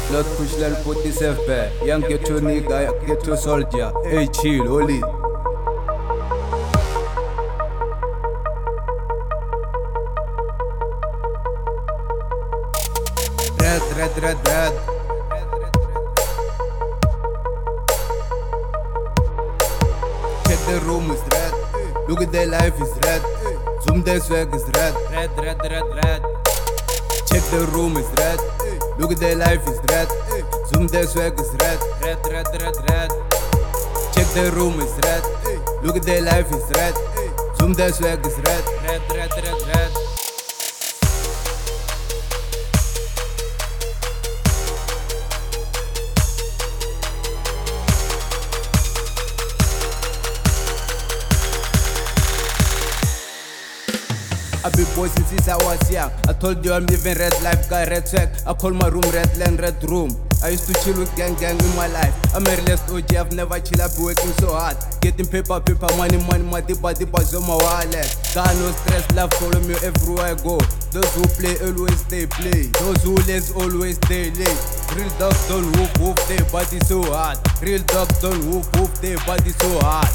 Lord Pushlel 47, young ghetto nigga, ghetto soldier. Hey, chill, hold it. Red. Check the room is red. Look at their life is red. Zoom their swag is red. Red. Check the room is red. Look at their life is red. Zoom their swag is red. Red. Check the room is red. Look at their life is red. Zoom their swag is red. Red. I've been boy since I was young. I told you I'm living red life, guy red swag. I call my room red land, red room. I used to chill with gang in my life. I'm a realist OG, I've never chill, I've been working so hard. Getting paper, money, my dibas on my wallet. Got no stress, love follow me everywhere I go. Those who play always they play. Those who lazy always they late. Real dogs don't whoop, their body so hard. Real dogs don't whoop, their body so hard.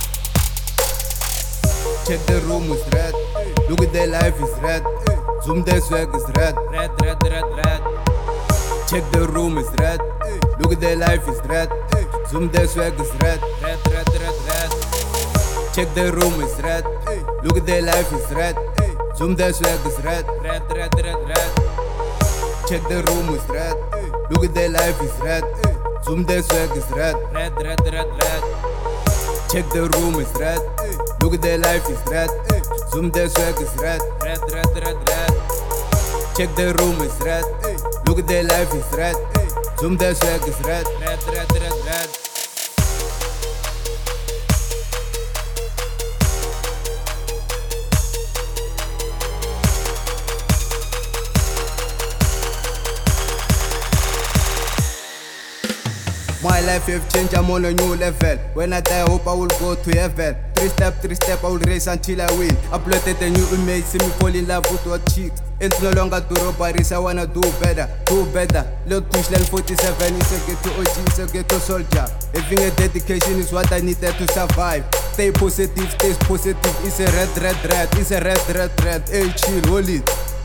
Check the room is red. Look at their life is red. Zoom their swag is red. Red. Check the room is red. Look at their life is red. Zoom their swag is red. Red. Check the room is red. Look at their life is red. Zoom their swag is red. Red. Check the room is red. Look at their life is red. Zoom their swag is red. Red. Check the room is red. Look at their life is red. Zoom their swag is red. Red. Check the room is red. Look at their life is red. Zoom their swag is red. Red. My life have changed, I'm on a new level. When I die, I hope I will go to heaven. Three step, I will race until I win. Uploaded a new image, see me fall in love with what chicks. It's no longer do robberies, I wanna do better. Lord Pushlel 47 is a ghetto OG, is a ghetto soldier. Having a dedication is what I needed to survive. Stay positive, it's a red. It's a red. Hey, chill, hold it.